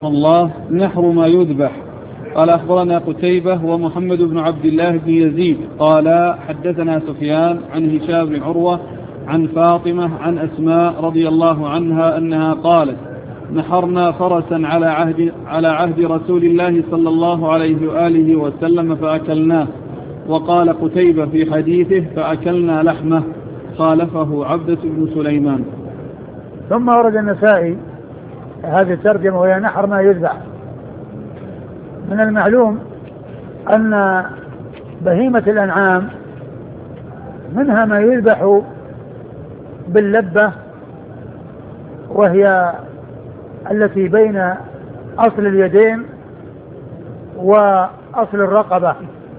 الله نحر ما يذبح. قال أخبرنا قتيبة ومحمد بن عبد الله بن يزيد قال حدثنا سفيان عن هشام بن عروة عن فاطمة عن أسماء رضي الله عنها أنها قالت نحرنا فرسا على عهد رسول الله صلى الله عليه وآله وسلم فأكلناه. وقال قتيبة في حديثه فأكلنا لحمه، خالفه عبدة بن سليمان. ثم ورد النسائي هذه الترجمة وهي نحر ما يذبح. من المعلوم أن بهيمة الأنعام منها ما يذبح باللبة، وهي التي بين أصل اليدين وأصل الرقبة،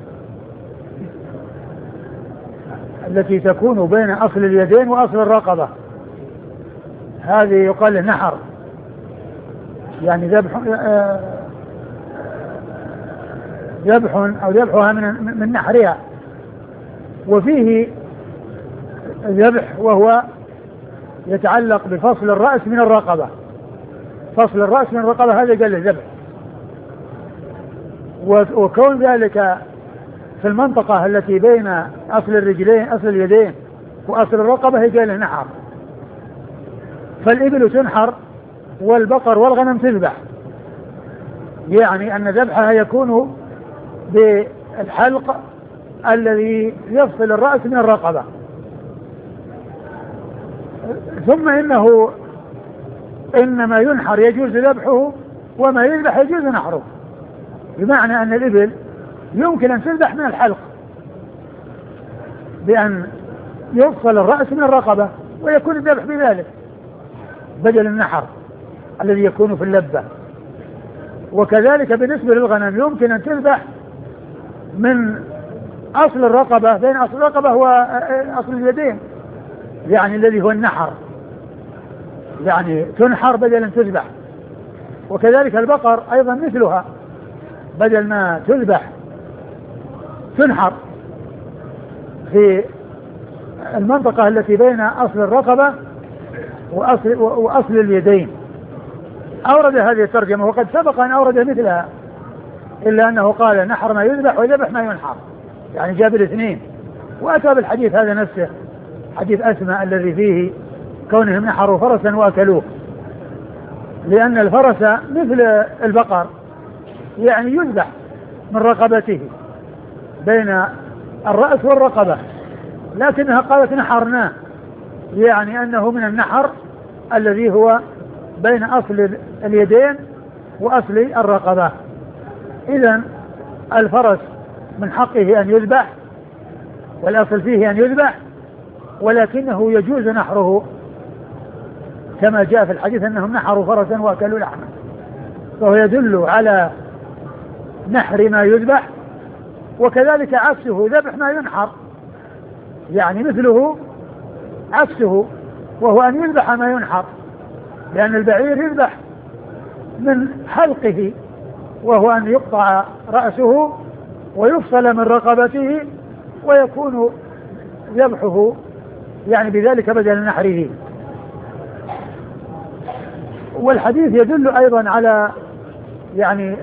التي تكون بين أصل اليدين وأصل الرقبة، هذه يقال له نحر، يعني ذبح أو ذبحها من نحرها. وفيه ذبح وهو يتعلق بفصل الرأس من الرقبة، فصل الرأس من الرقبة هذا قال له ذبح. وكون ذلك في المنطقة التي بين أصل الرجلين أصل اليدين وأصل الرقبة هي قال له نحر. فالإبل تنحر والبقر والغنم تذبح، يعني أن ذبحها يكون بالحلق الذي يفصل الرأس من الرقبة. ثم إنما ينحر يجوز ذبحه، وما يذبح يجوز نحره، بمعنى أن الإبل يمكن أن تذبح من الحلق بأن يفصل الرأس من الرقبة ويكون الذبح بذلك بدل النحر الذي يكون في اللبة. وكذلك بالنسبة للغنم يمكن أن تذبح من أصل الرقبة، بين أصل الرقبة هو أصل اليدين، يعني الذي هو النحر، يعني تنحر بدل أن تذبح. وكذلك البقر أيضا مثلها، بدل ما تذبح تنحر في المنطقة التي بين أصل الرقبة وأصل اليدين. أورد هذه الترجمة وقد سبق أن أورد مثلها، إلا أنه قال نحر ما يذبح وذبح ما ينحر، يعني جاب الاثنين. وأتى بالحديث هذا نفسه، حديث أسماء الذي فيه كونهم نحروا فرسا وأكلوه، لأن الفرس مثل البقر يعني يذبح من رقبته بين الرأس والرقبة، لكنها قالت نحرناه، يعني أنه من النحر الذي هو بين أصل اليدين وأصل الرقبة. إذن الفرس من حقه أن يذبح، والأصل فيه أن يذبح، ولكنه يجوز نحره كما جاء في الحديث أنهم نحروا فرسا وأكلوا لحمه، فهو يدل على نحر ما يذبح. وكذلك عكسه ذبح ما ينحر، يعني مثله عكسه وهو أن يذبح ما ينحر، لأن البعير يذبح من حلقه وهو أن يقطع رأسه ويفصل من رقبته ويكون ذبحه يعني بذلك بدل نحره. والحديث يدل أيضا على يعني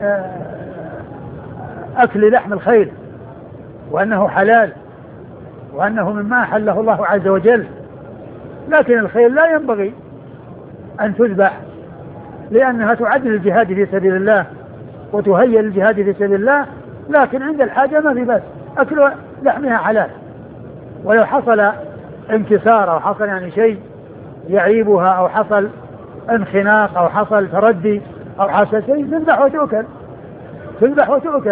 أكل لحم الخيل، وأنه حلال، وأنه مما أحله الله عز وجل. لكن الخيل لا ينبغي أن تذبح، لأنها تعد للجهاد في سبيل الله وتهيئ للجهاد في سبيل الله، لكن عند الحاجة ما في بس أكل لحمها حلال. ولو حصل انكسار أو حصل يعني شيء يعيبها أو حصل انخناق أو حصل تردي أو حصل شيء تذبح وتؤكل، تذبح وتؤكل.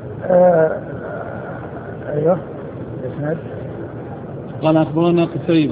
أيوه. قال أخبرنا قتيبة